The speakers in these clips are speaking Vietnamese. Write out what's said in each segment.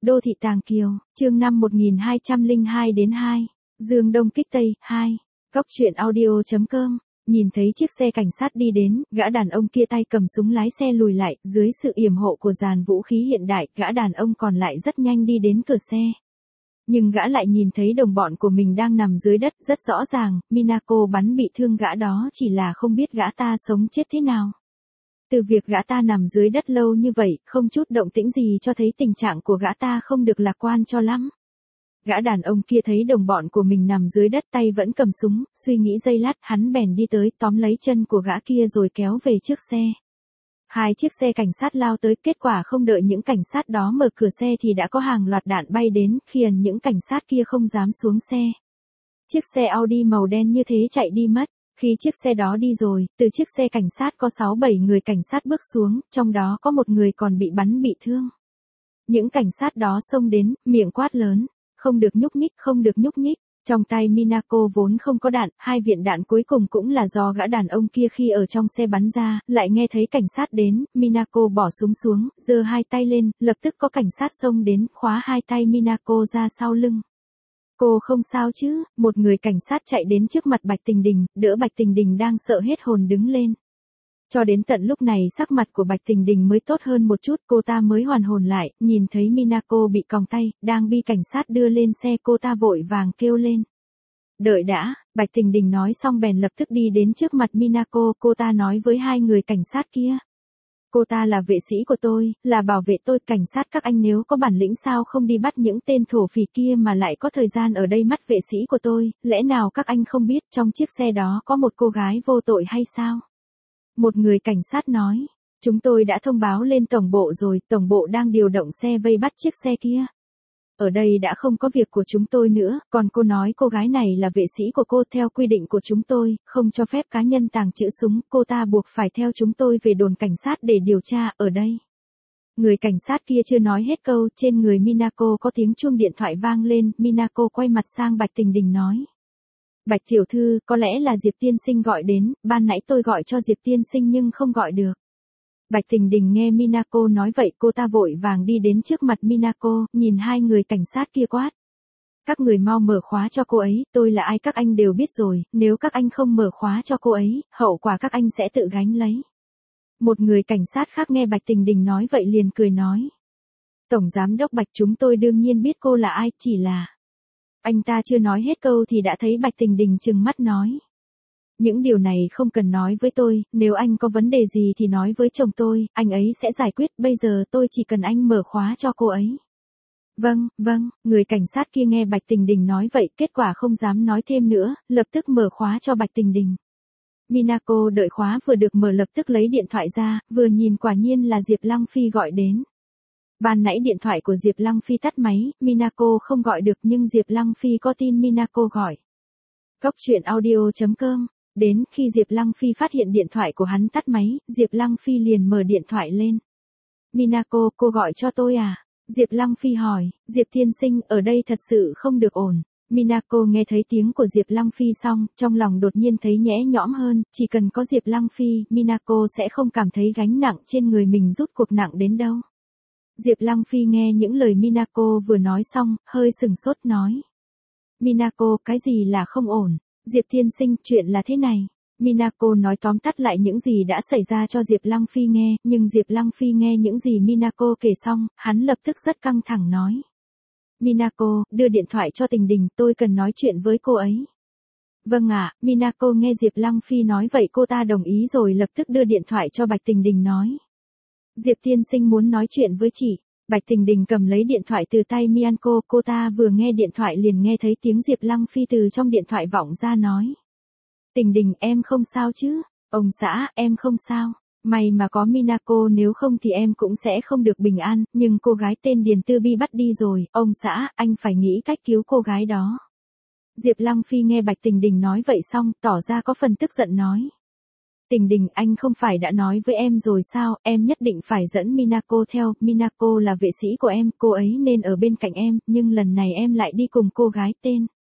Đô thị Tàng Kiều, chương 5 1202-2, Dương Đông Kích Tây, 2, Góc truyện audio.com. Nhìn thấy chiếc xe cảnh sát đi đến, gã đàn ông kia tay cầm súng lái xe lùi lại, dưới sự yểm hộ của dàn vũ khí hiện đại, gã đàn ông còn lại rất nhanh đi đến cửa xe. Nhưng gã lại nhìn thấy đồng bọn của mình đang nằm dưới đất, rất rõ ràng, Minako bắn bị thương gã đó chỉ là không biết gã ta sống chết thế nào. Từ việc gã ta nằm dưới đất lâu như vậy, không chút động tĩnh gì cho thấy tình trạng của gã ta không được lạc quan cho lắm. Gã đàn ông kia thấy đồng bọn của mình nằm dưới đất tay vẫn cầm súng, suy nghĩ giây lát hắn bèn đi tới tóm lấy chân của gã kia rồi kéo về trước xe. Hai chiếc xe cảnh sát lao tới, kết quả không đợi những cảnh sát đó mở cửa xe thì đã có hàng loạt đạn bay đến, khiến những cảnh sát kia không dám xuống xe. Chiếc xe Audi màu đen như thế chạy đi mất. Khi chiếc xe đó đi rồi, từ chiếc xe cảnh sát có 6-7 người cảnh sát bước xuống, trong đó có một người còn bị bắn bị thương. Những cảnh sát đó xông đến, miệng quát lớn, không được nhúc nhích, không được nhúc nhích. Trong tay Minako vốn không có đạn, hai viên đạn cuối cùng cũng là do gã đàn ông kia khi ở trong xe bắn ra, lại nghe thấy cảnh sát đến, Minako bỏ súng xuống, giơ hai tay lên, lập tức có cảnh sát xông đến, khóa hai tay Minako ra sau lưng. Cô không sao chứ? Một người cảnh sát chạy đến trước mặt Bạch Tình Đình, đỡ Bạch Tình Đình đang sợ hết hồn đứng lên. Cho đến tận lúc này sắc mặt của Bạch Tình Đình mới tốt hơn một chút, cô ta mới hoàn hồn lại, nhìn thấy Minako bị còng tay, đang bị cảnh sát đưa lên xe, cô ta vội vàng kêu lên. Đợi đã, Bạch Tình Đình nói xong bèn lập tức đi đến trước mặt Minako, cô ta nói với hai người cảnh sát kia. Cô ta là vệ sĩ của tôi, là bảo vệ tôi, cảnh sát các anh nếu có bản lĩnh sao không đi bắt những tên thổ phỉ kia mà lại có thời gian ở đây mắt vệ sĩ của tôi, lẽ nào các anh không biết trong chiếc xe đó có một cô gái vô tội hay sao? Một người cảnh sát nói, chúng tôi đã thông báo lên tổng bộ rồi, tổng bộ đang điều động xe vây bắt chiếc xe kia. Ở đây đã không có việc của chúng tôi nữa, còn cô nói cô gái này là vệ sĩ của cô, theo quy định của chúng tôi, không cho phép cá nhân tàng trữ súng, cô ta buộc phải theo chúng tôi về đồn cảnh sát để điều tra, ở đây. Người cảnh sát kia chưa nói hết câu, trên người Minako có tiếng chuông điện thoại vang lên, Minako quay mặt sang Bạch Tình Đình nói. Bạch tiểu thư, có lẽ là Diệp tiên sinh gọi đến, ban nãy tôi gọi cho Diệp tiên sinh nhưng không gọi được. Bạch Tình Đình nghe Minako nói vậy, cô ta vội vàng đi đến trước mặt Minako, nhìn hai người cảnh sát kia quát. Các người mau mở khóa cho cô ấy, tôi là ai các anh đều biết rồi, nếu các anh không mở khóa cho cô ấy, hậu quả các anh sẽ tự gánh lấy. Một người cảnh sát khác nghe Bạch Tình Đình nói vậy liền cười nói. Tổng giám đốc Bạch, chúng tôi đương nhiên biết cô là ai, chỉ là... Anh ta chưa nói hết câu thì đã thấy Bạch Tình Đình trừng mắt nói. Những điều này không cần nói với tôi, nếu anh có vấn đề gì thì nói với chồng tôi, anh ấy sẽ giải quyết, bây giờ tôi chỉ cần anh mở khóa cho cô ấy. Vâng, người cảnh sát kia nghe Bạch Tình Đình nói vậy, kết quả không dám nói thêm nữa, lập tức mở khóa cho Bạch Tình Đình. Minako đợi khóa vừa được mở lập tức lấy điện thoại ra, vừa nhìn quả nhiên là Diệp Lăng Phi gọi đến. Ban nãy điện thoại của Diệp Lăng Phi tắt máy, Minako không gọi được nhưng Diệp Lăng Phi có tin Minako gọi. Góc truyện audio.com. Đến khi Diệp Lăng Phi phát hiện điện thoại của hắn tắt máy, Diệp Lăng Phi liền mở điện thoại lên. Minako, cô gọi cho tôi à? Diệp Lăng Phi hỏi, Diệp tiên sinh, ở đây thật sự không được ổn. Minako nghe thấy tiếng của Diệp Lăng Phi xong, trong lòng đột nhiên thấy nhẹ nhõm hơn, chỉ cần có Diệp Lăng Phi, Minako sẽ không cảm thấy gánh nặng trên người mình rút cuộc nặng đến đâu. Diệp Lăng Phi nghe những lời Minako vừa nói xong, hơi sừng sốt nói. Minako, cái gì là không ổn? Diệp tiên sinh, chuyện là thế này. Minako nói tóm tắt lại những gì đã xảy ra cho Diệp Lăng Phi nghe, nhưng Diệp Lăng Phi nghe những gì Minako kể xong, hắn lập tức rất căng thẳng nói. Minako, đưa điện thoại cho Tình Đình, tôi cần nói chuyện với cô ấy. Vâng ạ, Minako nghe Diệp Lăng Phi nói vậy cô ta đồng ý rồi lập tức đưa điện thoại cho Bạch Tình Đình nói. Diệp tiên sinh muốn nói chuyện với chị. Bạch Tình Đình cầm lấy điện thoại từ tay Minako, cô ta vừa nghe điện thoại liền nghe thấy tiếng Diệp Lăng Phi từ trong điện thoại vọng ra nói. Tình Đình, em không sao chứ? Ông xã, em không sao. May mà có Minako, nếu không thì em cũng sẽ không được bình an, nhưng cô gái tên Điền Tư Bi bắt đi rồi, ông xã, anh phải nghĩ cách cứu cô gái đó. Diệp Lăng Phi nghe Bạch Tình Đình nói vậy xong, tỏ ra có phần tức giận nói. Tình Đình, anh không phải đã nói với em rồi sao, em nhất định phải dẫn Minako theo, Minako là vệ sĩ của em, cô ấy nên ở bên cạnh em, nhưng lần này em lại đi cùng cô gái tên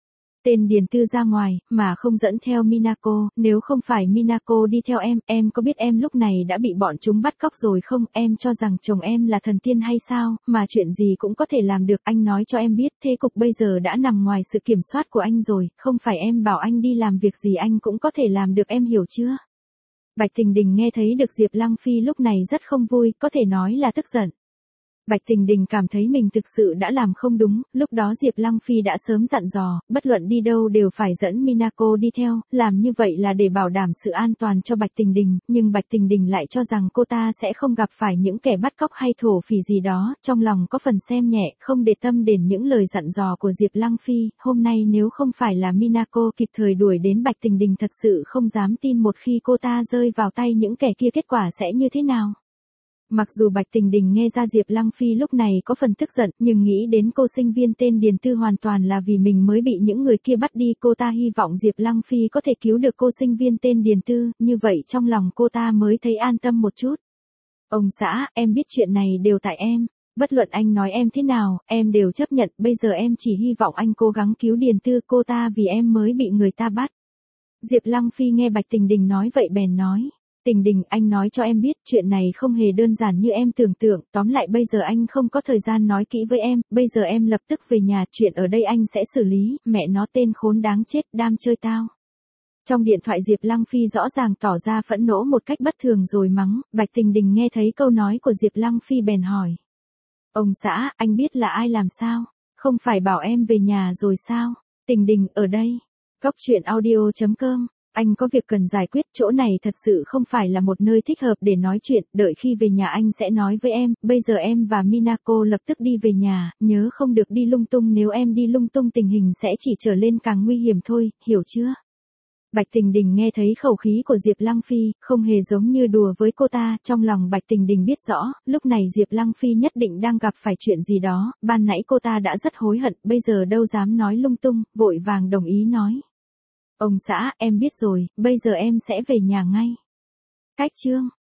Tên Điền Tư ra ngoài, mà không dẫn theo Minako, nếu không phải Minako đi theo em có biết em lúc này đã bị bọn chúng bắt cóc rồi không? Em cho rằng chồng em là thần tiên hay sao, mà chuyện gì cũng có thể làm được, anh nói cho em biết, thế cục bây giờ đã nằm ngoài sự kiểm soát của anh rồi, không phải em bảo anh đi làm việc gì anh cũng có thể làm được, em hiểu chưa? Bạch Tình Đình nghe thấy được Diệp Lăng Phi lúc này rất không vui, có thể nói là tức giận. Bạch Tình Đình cảm thấy mình thực sự đã làm không đúng, lúc đó Diệp Lăng Phi đã sớm dặn dò, bất luận đi đâu đều phải dẫn Minako đi theo, làm như vậy là để bảo đảm sự an toàn cho Bạch Tình Đình, nhưng Bạch Tình Đình lại cho rằng cô ta sẽ không gặp phải những kẻ bắt cóc hay thổ phỉ gì đó, trong lòng có phần xem nhẹ, không để tâm đến những lời dặn dò của Diệp Lăng Phi, hôm nay nếu không phải là Minako kịp thời đuổi đến Bạch Tình Đình thật sự không dám tin một khi cô ta rơi vào tay những kẻ kia kết quả sẽ như thế nào. Mặc dù Bạch Tình Đình nghe ra Diệp Lăng Phi lúc này có phần tức giận, nhưng nghĩ đến cô sinh viên tên Điền Tư hoàn toàn là vì mình mới bị những người kia bắt đi, cô ta hy vọng Diệp Lăng Phi có thể cứu được cô sinh viên tên Điền Tư, như vậy trong lòng cô ta mới thấy an tâm một chút. Ông xã, em biết chuyện này đều tại em, bất luận anh nói em thế nào, em đều chấp nhận, bây giờ em chỉ hy vọng anh cố gắng cứu Điền Tư, cô ta vì em mới bị người ta bắt. Diệp Lăng Phi nghe Bạch Tình Đình nói vậy bèn nói. Tình Đình, anh nói cho em biết, chuyện này không hề đơn giản như em tưởng tượng, tóm lại bây giờ anh không có thời gian nói kỹ với em, bây giờ em lập tức về nhà, chuyện ở đây anh sẽ xử lý, mẹ nó tên khốn đáng chết, đam chơi tao. Trong điện thoại Diệp Lăng Phi rõ ràng tỏ ra phẫn nộ một cách bất thường rồi mắng, Bạch Tình Đình nghe thấy câu nói của Diệp Lăng Phi bèn hỏi. Ông xã, anh biết là ai làm sao? Không phải bảo em về nhà rồi sao? Tình Đình, ở đây. Cóc truyện audio.com. Anh có việc cần giải quyết, chỗ này thật sự không phải là một nơi thích hợp để nói chuyện, đợi khi về nhà anh sẽ nói với em, bây giờ em và Minako lập tức đi về nhà, nhớ không được đi lung tung, nếu em đi lung tung tình hình sẽ chỉ trở lên càng nguy hiểm thôi, hiểu chưa? Bạch Tình Đình nghe thấy khẩu khí của Diệp Lăng Phi, không hề giống như đùa với cô ta, trong lòng Bạch Tình Đình biết rõ, lúc này Diệp Lăng Phi nhất định đang gặp phải chuyện gì đó, ban nãy cô ta đã rất hối hận, bây giờ đâu dám nói lung tung, vội vàng đồng ý nói. Ông xã, em biết rồi, bây giờ em sẽ về nhà ngay. Cách chương